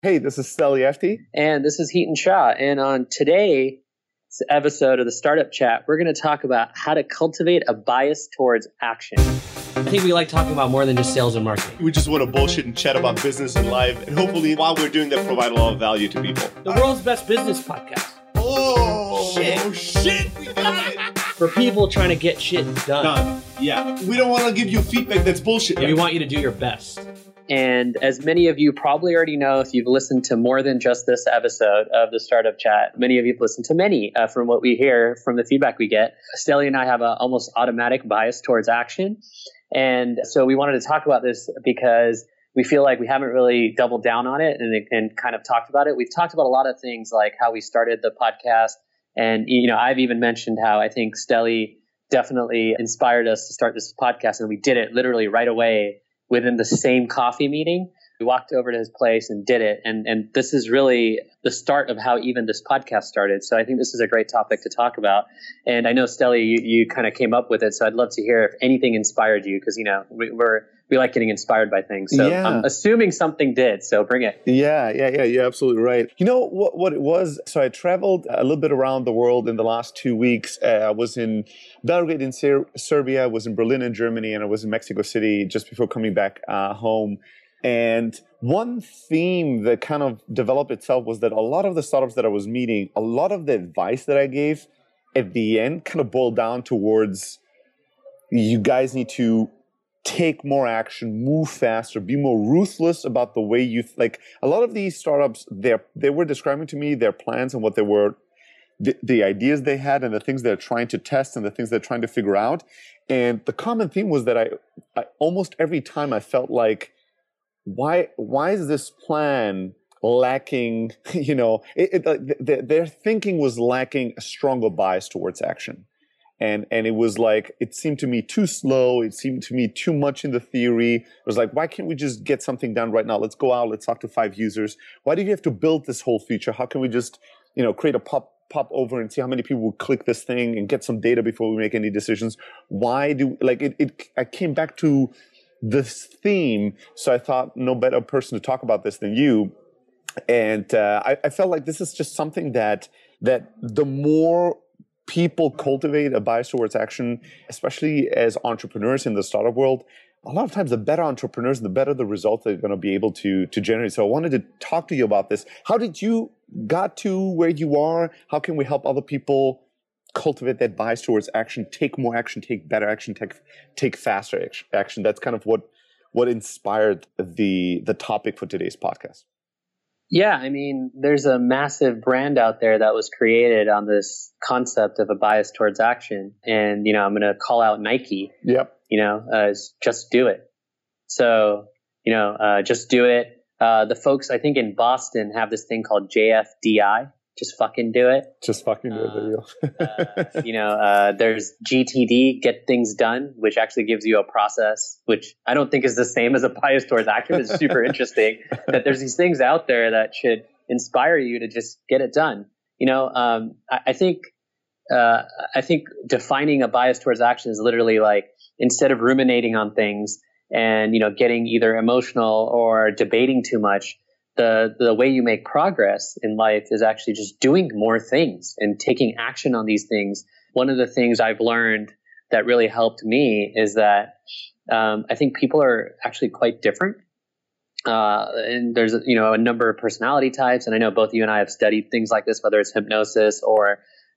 Hey, this is Steli FT. And this is Heaton Shah. And on today's episode of the Startup Chat, we're going to talk about how to cultivate a bias towards action. I think we like talking about more than just sales and marketing. We just want to bullshit and chat about business and life. And hopefully, while we're doing that, provide a lot of value to people. The world's best business podcast. Oh, shit. We got it. For people trying to get shit done. Yeah. We don't want to give you feedback that's bullshit. We want you to do your best. And as many of you probably already know, if you've listened to more than just this episode of the Startup Chat, many of you have listened to many from what we hear from the feedback we get. Steli and I have an almost automatic bias towards action. And so we wanted to talk about this because we feel like we haven't really doubled down on it and kind of talked about it. We've talked about a lot of things like how we started the podcast. And, I've even mentioned how I think Steli definitely inspired us to start this podcast. And we did it literally right away within the same coffee meeting. We walked over to his place and did it. And this is really the start of how even this podcast started. So I think this is a great topic to talk about. And I know, Steli, you kind of came up with it. So I'd love to hear if anything inspired you, because, we like getting inspired by things. So yeah. I'm assuming something did. So bring it. Yeah, you're absolutely right. You know what it was? So I traveled a little bit around the world in the last 2 weeks. I was in Belgrade in Serbia, I was in Berlin in Germany, and I was in Mexico City just before coming back home. And one theme that kind of developed itself was that a lot of the startups that I was meeting, a lot of the advice that I gave at the end kind of boiled down towards you guys need to take more action, move faster, be more ruthless about the way you like. A lot of these startups, they were describing to me their plans and what they were, the ideas they had and the things they're trying to test and the things they're trying to figure out. And the common theme was that I almost every time I felt like, why is this plan lacking? Their thinking was lacking a stronger bias towards action. And it was like, it seemed to me too slow. It seemed to me too much in the theory. It was like, why can't we just get something done right now? Let's go out. Let's talk to 5 users. Why do you have to build this whole feature? How can we just, create a pop over and see how many people will click this thing and get some data before we make any decisions? I came back to this theme. So I thought no better person to talk about this than you. And I felt like this is just something that the more people cultivate a bias towards action, especially as entrepreneurs in the startup world, a lot of times the better entrepreneurs, the better the results they're going to be able to generate. So I wanted to talk to you about this. How did you got to where you are? How can we help other people cultivate that bias towards action, take more action, take better action, take faster action? That's kind of what inspired the topic for today's podcast. Yeah, I mean, there's a massive brand out there that was created on this concept of a bias towards action. And, I'm going to call out Nike. Yep. Just do it. So, just do it. The folks, I think in Boston, have this thing called JFDI. Just fucking do it. Just fucking do it. There you go. There's GTD, get things done, which actually gives you a process, which I don't think is the same as a bias towards action. It's super interesting that there's these things out there that should inspire you to just get it done. I think defining a bias towards action is literally like, instead of ruminating on things and, getting either emotional or debating too much, the way you make progress in life is actually just doing more things and taking action on these things. One of the things I've learned that really helped me is that I think people are actually quite different. And there's a number of personality types, and I know both you and I have studied things like this, whether it's hypnosis or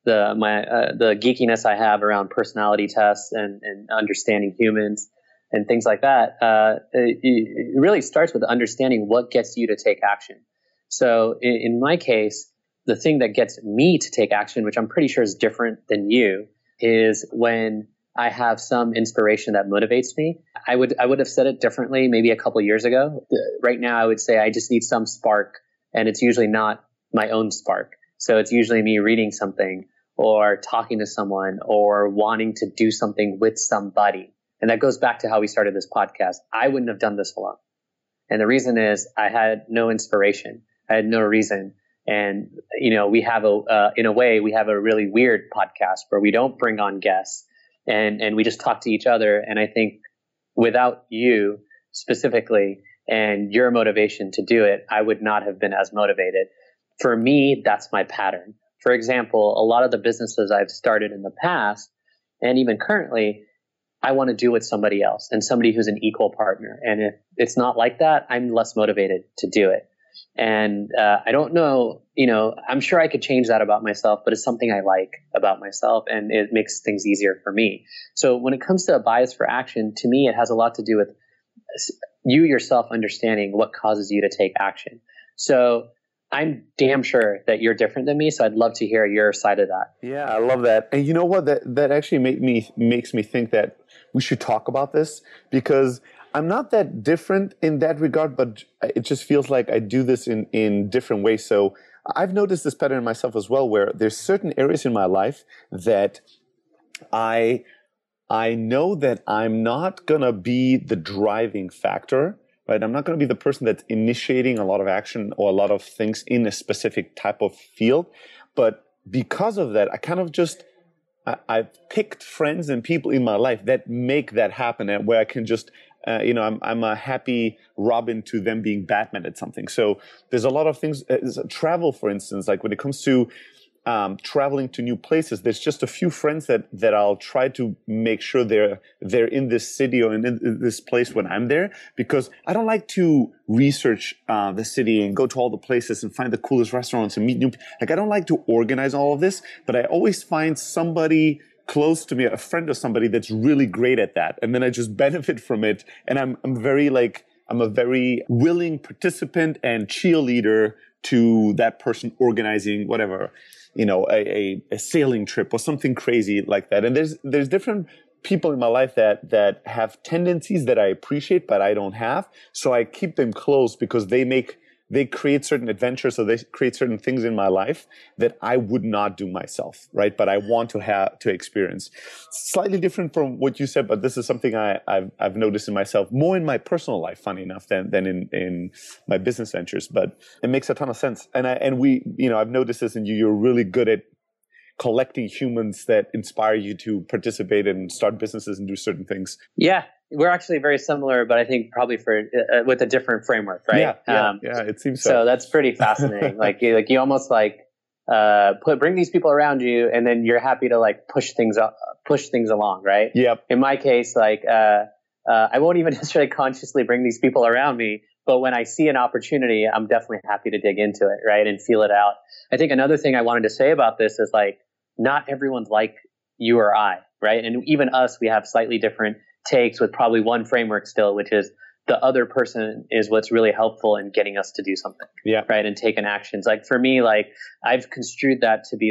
the geekiness I have around personality tests and understanding humans and things like that. It really starts with understanding what gets you to take action. So in my case, the thing that gets me to take action, which I'm pretty sure is different than you, is when I have some inspiration that motivates me. I would have said it differently maybe a couple of years ago. Right now, I would say I just need some spark, and it's usually not my own spark. So it's usually me reading something or talking to someone or wanting to do something with somebody. And that goes back to how we started this podcast. I wouldn't have done this alone. And the reason is I had no inspiration. I had no reason. And, we have in a way, we have a really weird podcast where we don't bring on guests and we just talk to each other. And I think without you specifically, and your motivation to do it, I would not have been as motivated. For me, that's my pattern. For example, a lot of the businesses I've started in the past, and even currently, I want to do with somebody else and somebody who's an equal partner. And if it's not like that, I'm less motivated to do it. And I don't know, I'm sure I could change that about myself, but it's something I like about myself, and it makes things easier for me. So when it comes to a bias for action, to me, it has a lot to do with you yourself understanding what causes you to take action. So I'm damn sure that you're different than me, so I'd love to hear your side of that. Yeah, I love that. And you know what? That actually makes me think that we should talk about this, because I'm not that different in that regard, but it just feels like I do this in different ways. So I've noticed this pattern in myself as well, where there's certain areas in my life that I know that I'm not gonna be the driving factor. Right, I'm not going to be the person that's initiating a lot of action or a lot of things in a specific type of field. But because of that, I kind of I've picked friends and people in my life that make that happen, and where I can just, I'm a happy Robin to them being Batman at something. So there's a lot of things, travel, for instance, like when it comes to traveling to new places, there's just a few friends that I'll try to make sure they're in this city or in this place when I'm there, because I don't like to research the city and go to all the places and find the coolest restaurants and meet new. Like, I don't like to organize all of this, but I always find somebody close to me, a friend or somebody that's really great at that, and then I just benefit from it. And I'm a very willing participant and cheerleader to that person organizing whatever, a sailing trip or something crazy like that. And there's different people in my life that have tendencies that I appreciate, but I don't have. So I keep them close because they create certain adventures, or they create certain things in my life that I would not do myself, right? But I want to experience. Slightly different from what you said, but this is something I've noticed in myself, more in my personal life, funny enough, than in my business ventures. But it makes a ton of sense. And I've noticed this in you. You're really good at collecting humans that inspire you to participate and start businesses and do certain things. Yeah. We're actually very similar, but I think probably with a different framework, right? Yeah, it seems so. So that's pretty fascinating. you almost bring these people around you, and then you're happy to push things along, right? Yep. In my case, I won't even necessarily consciously bring these people around me, but when I see an opportunity, I'm definitely happy to dig into it, right, and feel it out. I think another thing I wanted to say about this is not everyone's like you or I, right? And even us, we have slightly different takes with probably one framework still, which is the other person is what's really helpful in getting us to do something, right? And taking actions. For me, I've construed that to be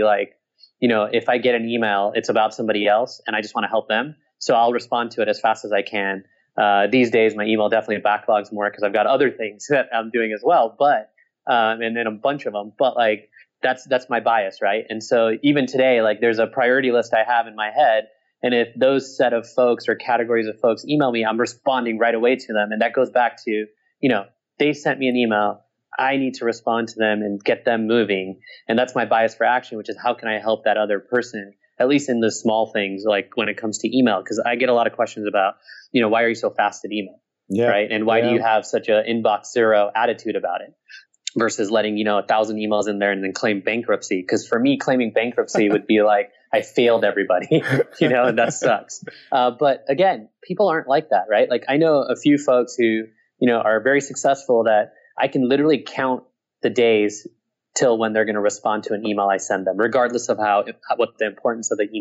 if I get an email, it's about somebody else and I just want to help them. So I'll respond to it as fast as I can. These days, my email definitely backlogs more because I've got other things that I'm doing as well, but, and then a bunch of them, but that's my bias, right? And so even today, there's a priority list I have in my head. And if those set of folks or categories of folks email me, I'm responding right away to them. And that goes back to, they sent me an email. I need to respond to them and get them moving. And that's my bias for action, which is how can I help that other person, at least in the small things, when it comes to email? Because I get a lot of questions about, why are you so fast at email? Yeah. Right. And why do you have such an inbox zero attitude about it? Versus letting, 1,000 emails in there and then claim bankruptcy. Because for me, claiming bankruptcy would be I failed everybody, and that sucks. But again, people aren't like that, right? I know a few folks who, are very successful that I can literally count the days till when they're going to respond to an email I send them, regardless of what the importance of the email